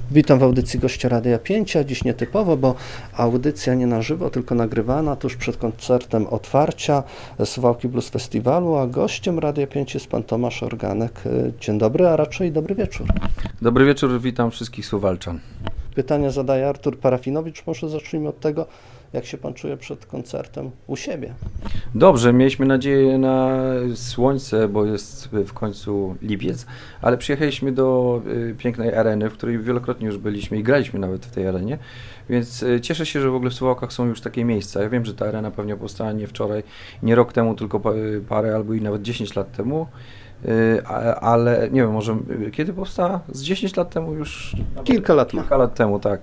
Witam w audycji gościa Radia 5, a dziś nietypowo, bo audycja nie na żywo, tylko nagrywana tuż przed koncertem otwarcia Suwałki Blues Festiwalu, a gościem Radia 5 jest pan Tomasz Organek. Dzień dobry, a raczej dobry wieczór. Dobry wieczór, witam wszystkich Suwalczan. Pytania zadaje Artur Parafinowicz. Może zacznijmy od tego, jak się pan czuje przed koncertem u siebie? Dobrze, mieliśmy nadzieję na słońce, bo jest w końcu lipiec, ale przyjechaliśmy do pięknej areny, w której wielokrotnie już byliśmy i graliśmy nawet w tej arenie, więc cieszę się, że w ogóle w Suwałkach są już takie miejsca. Ja wiem, że ta arena pewnie powstała nie wczoraj, nie rok temu, tylko parę albo i nawet 10 lat temu. Ale nie wiem, może kiedy powstała? Z 10 lat temu już? Kilka lat temu, tak.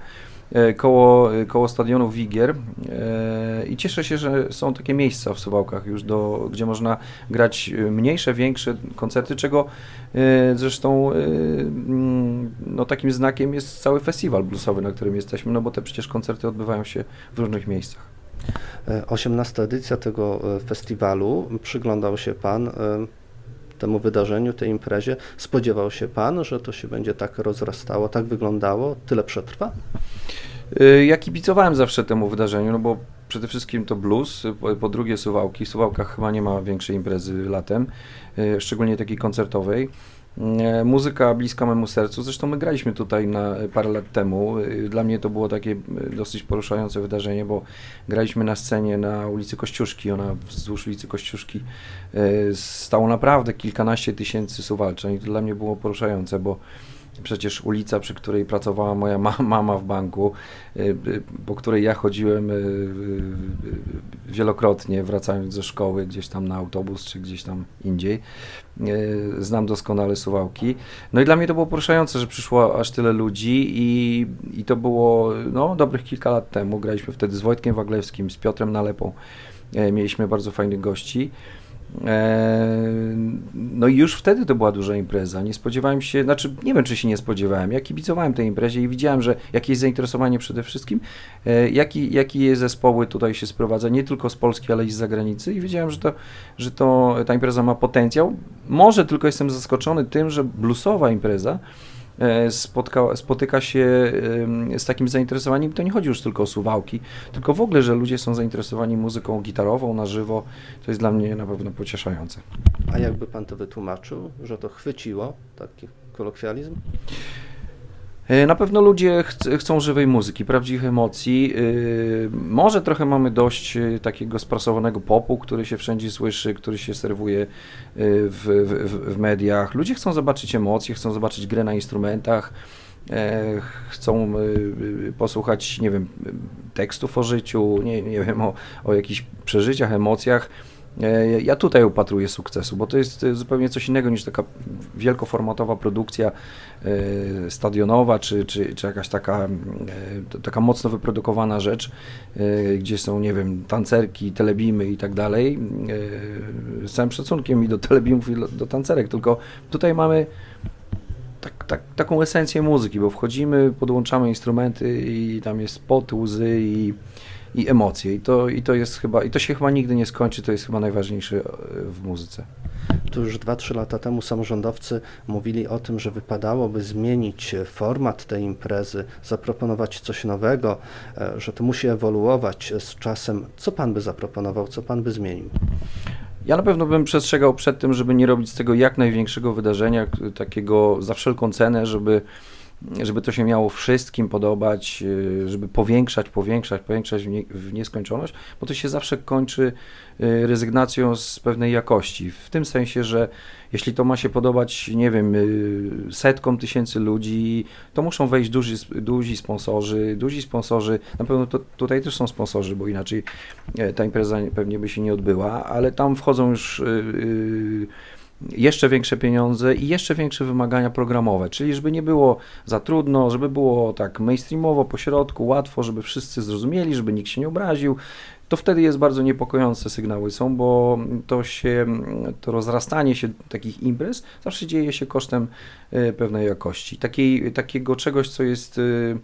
Koło stadionu Wigier i cieszę się, że są takie miejsca w Suwałkach już, gdzie można grać mniejsze, większe koncerty, czego zresztą no, takim znakiem jest cały festiwal bluesowy, na którym jesteśmy, no bo te przecież koncerty odbywają się w różnych miejscach. 18. edycja tego festiwalu, przyglądał się pan temu wydarzeniu, tej imprezie. Spodziewał się pan, że to się będzie tak rozrastało, tak wyglądało, tyle przetrwa? Ja kibicowałem zawsze temu wydarzeniu, no bo przede wszystkim to blues, po drugie Suwałki. W Suwałkach chyba nie ma większej imprezy latem, szczególnie takiej koncertowej. Muzyka bliska memu sercu, zresztą my graliśmy tutaj parę lat temu. Dla mnie to było takie dosyć poruszające wydarzenie, bo graliśmy na scenie na ulicy Kościuszki, wzdłuż ulicy Kościuszki stało naprawdę kilkanaście tysięcy Suwalczan i to dla mnie było poruszające, bo przecież ulica, przy której pracowała moja mama w banku, po której ja chodziłem wielokrotnie, wracając ze szkoły, gdzieś tam na autobus, czy gdzieś tam indziej. Znam doskonale Suwałki. No i dla mnie to było poruszające, że przyszło aż tyle ludzi i to było no, dobrych kilka lat temu. Graliśmy wtedy z Wojtkiem Waglewskim, z Piotrem Nalepą. Mieliśmy bardzo fajnych gości. No i już wtedy to była duża impreza. Nie spodziewałem się, znaczy nie wiem, czy się nie spodziewałem. Ja kibicowałem tej imprezie i widziałem, że jakie jest zainteresowanie przede wszystkim, jakie zespoły tutaj się sprowadza, nie tylko z Polski, ale i z zagranicy i wiedziałem, że ta impreza ma potencjał. Może tylko jestem zaskoczony tym, że bluesowa impreza spotyka się z takim zainteresowaniem. To nie chodzi już tylko o Suwałki, tylko w ogóle, że ludzie są zainteresowani muzyką gitarową na żywo. To jest dla mnie na pewno pocieszające. A jakby pan to wytłumaczył, że to chwyciło, taki kolokwializm? Na pewno ludzie chcą żywej muzyki, prawdziwych emocji. Może trochę mamy takiego sprasowanego popu, który się wszędzie słyszy, który się serwuje w mediach. Ludzie chcą zobaczyć emocje, chcą zobaczyć grę na instrumentach, chcą posłuchać, nie wiem, tekstów o życiu, nie wiem, o jakichś przeżyciach, emocjach. Ja tutaj upatruję sukcesu, bo to jest zupełnie coś innego niż taka wielkoformatowa produkcja stadionowa, czy jakaś taka mocno wyprodukowana rzecz, gdzie są, nie wiem, tancerki, telebimy i tak dalej. Z całym szacunkiem i do telebimów, i do tancerek, tylko tutaj mamy taką esencję muzyki, bo wchodzimy, podłączamy instrumenty i tam jest pot, łzy i emocje. I to się chyba nigdy nie skończy, to jest chyba najważniejsze w muzyce. Tu już 2-3 lata temu samorządowcy mówili o tym, że wypadałoby zmienić format tej imprezy, zaproponować coś nowego, że to musi ewoluować z czasem. Co pan by zaproponował, co pan by zmienił? Ja na pewno bym przestrzegał przed tym, żeby nie robić z tego jak największego wydarzenia, takiego za wszelką cenę, żeby to się miało wszystkim podobać, żeby powiększać w nieskończoność, bo to się zawsze kończy rezygnacją z pewnej jakości. W tym sensie, że jeśli to ma się podobać, nie wiem, setkom tysięcy ludzi, to muszą wejść duzi sponsorzy, na pewno tutaj też są sponsorzy, bo inaczej ta impreza pewnie by się nie odbyła, ale tam wchodzą już jeszcze większe pieniądze i jeszcze większe wymagania programowe, czyli żeby nie było za trudno, żeby było tak mainstreamowo, po środku, łatwo, żeby wszyscy zrozumieli, żeby nikt się nie obraził. To wtedy jest bardzo niepokojące sygnały są, bo to rozrastanie się takich imprez zawsze dzieje się kosztem pewnej jakości. Takiego czegoś, co jest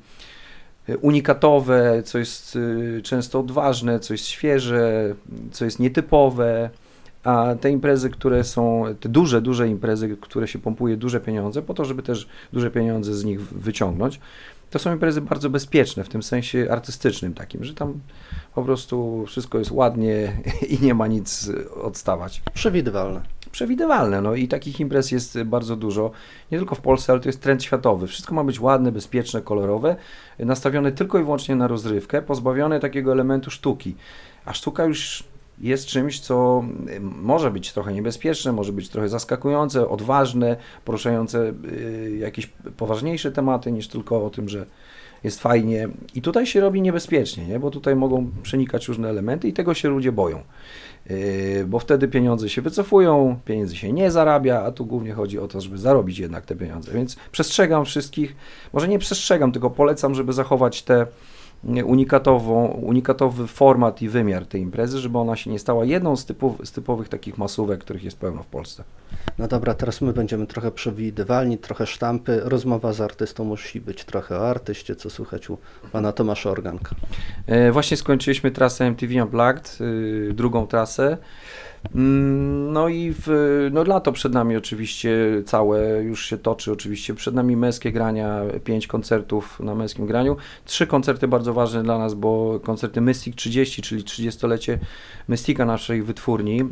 unikatowe, co jest często odważne, co jest świeże, co jest nietypowe, a te imprezy, które są, te duże imprezy, które się pompuje duże pieniądze, po to, żeby też duże pieniądze z nich wyciągnąć, to są imprezy bardzo bezpieczne, w tym sensie artystycznym takim, że tam po prostu wszystko jest ładnie i nie ma nic odstawać. Przewidywalne, no i takich imprez jest bardzo dużo, nie tylko w Polsce, ale to jest trend światowy. Wszystko ma być ładne, bezpieczne, kolorowe, nastawione tylko i wyłącznie na rozrywkę, pozbawione takiego elementu sztuki. A sztuka już jest czymś, co może być trochę niebezpieczne, może być trochę zaskakujące, odważne, poruszające jakieś poważniejsze tematy niż tylko o tym, że jest fajnie. I tutaj się robi niebezpiecznie, nie? Bo tutaj mogą przenikać różne elementy i tego się ludzie boją. Bo wtedy pieniądze się wycofują, pieniędzy się nie zarabia, a tu głównie chodzi o to, żeby zarobić jednak te pieniądze. Więc przestrzegam wszystkich, może nie przestrzegam, tylko polecam, żeby zachować te unikatowy format i wymiar tej imprezy, żeby ona się nie stała jedną z typowych takich masówek, których jest pełno w Polsce. No dobra, teraz my będziemy trochę przewidywalni, trochę sztampy. Rozmowa z artystą musi być trochę o artyście, co słychać u pana Tomasza Organka. Właśnie skończyliśmy trasę MTV Unplugged, drugą trasę. No i lato przed nami oczywiście całe już się toczy, oczywiście przed nami męskie grania, 5 koncertów na męskim graniu, 3 koncerty bardzo ważne dla nas, bo koncerty Mystic 30, czyli 30-lecie Mystica naszej wytwórni,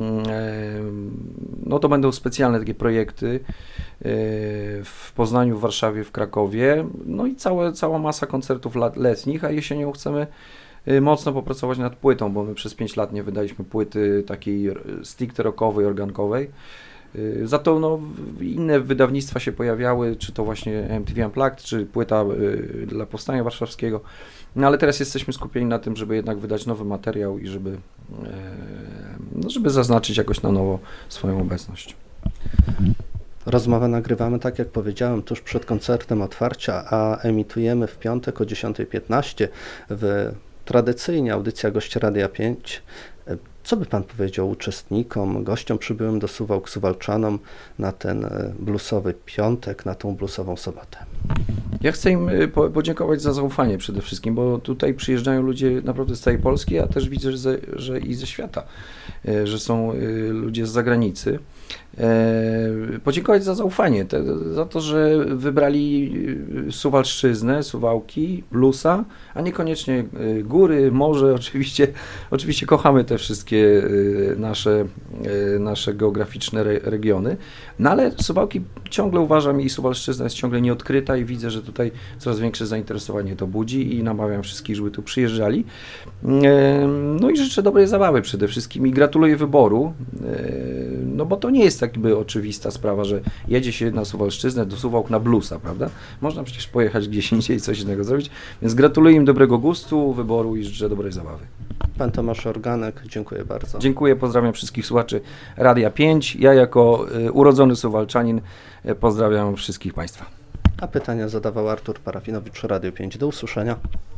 no to będą specjalne takie projekty w Poznaniu, w Warszawie, w Krakowie, no i cała masa koncertów letnich, a jesienią chcemy mocno popracować nad płytą, bo my przez 5 lat nie wydaliśmy płyty takiej stricte rockowej, organkowej. Za to inne wydawnictwa się pojawiały, czy to właśnie MTV Unplugged, czy płyta dla Powstania Warszawskiego. No ale teraz jesteśmy skupieni na tym, żeby jednak wydać nowy materiał i żeby zaznaczyć jakoś na nowo swoją obecność. Rozmowę nagrywamy, tak jak powiedziałem, tuż przed koncertem otwarcia, a emitujemy w piątek o 10:15 w tradycyjnie audycja Goście Radia 5. Co by pan powiedział uczestnikom, gościom przybyłym do Suwałk, Suwałczanom na ten bluesowy piątek, na tą bluesową sobotę? Ja chcę im podziękować za zaufanie przede wszystkim, bo tutaj przyjeżdżają ludzie naprawdę z całej Polski, a też widzę, że i ze świata, że są ludzie z zagranicy. Podziękować za zaufanie, za to, że wybrali Suwalszczyznę, Suwałki, bluesa, a niekoniecznie góry, morze. Oczywiście kochamy te wszystkie nasze geograficzne regiony, no ale Suwałki ciągle uważam i Suwalszczyzna jest ciągle nieodkryta i widzę, że tutaj coraz większe zainteresowanie to budzi i namawiam wszystkich, żeby tu przyjeżdżali. No i życzę dobrej zabawy przede wszystkim i gratuluję wyboru, no bo to nie jest jakby oczywista sprawa, że jedzie się na Suwalszczyznę do Suwałk na bluesa, prawda? Można przecież pojechać gdzieś indziej i coś innego zrobić, więc gratuluję im dobrego gustu, wyboru i życzę dobrej zabawy. Pan Tomasz Organek, dziękuję bardzo. Dziękuję, pozdrawiam wszystkich słuchaczy Radia 5. Ja jako urodzony Suwalczanin pozdrawiam wszystkich Państwa. A pytania zadawał Artur Parafinowicz, Radio 5. Do usłyszenia.